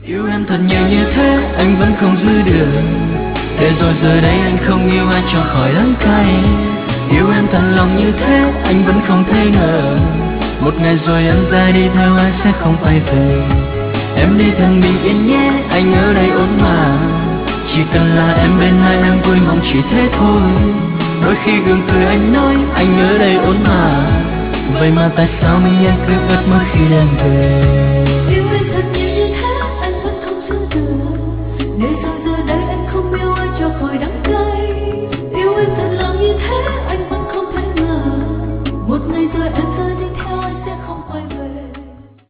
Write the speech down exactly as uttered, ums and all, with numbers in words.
Yêu em thật nhiều như thế anh vẫn không giữ được. Để rồi giờ đây anh không yêu ai cho khỏi đắng cay. Yêu em thật lòng như thế anh vẫn không thể ngờ. Một ngày rồi em ra đi theo ai sẽ không quay về. Em đi thật bình yên nhé, anh ở đây ổn mà. Chỉ cần là em bên hai em vui mong chỉ thế thôi. Đôi khi gượng cười anh nói anh ở đây ổn mà. Vậy mà tại sao mình em cứ ước mơ khi đêm về. Yêu em thật nhiều như thế anh vẫn không giữ được. Để rồi giờ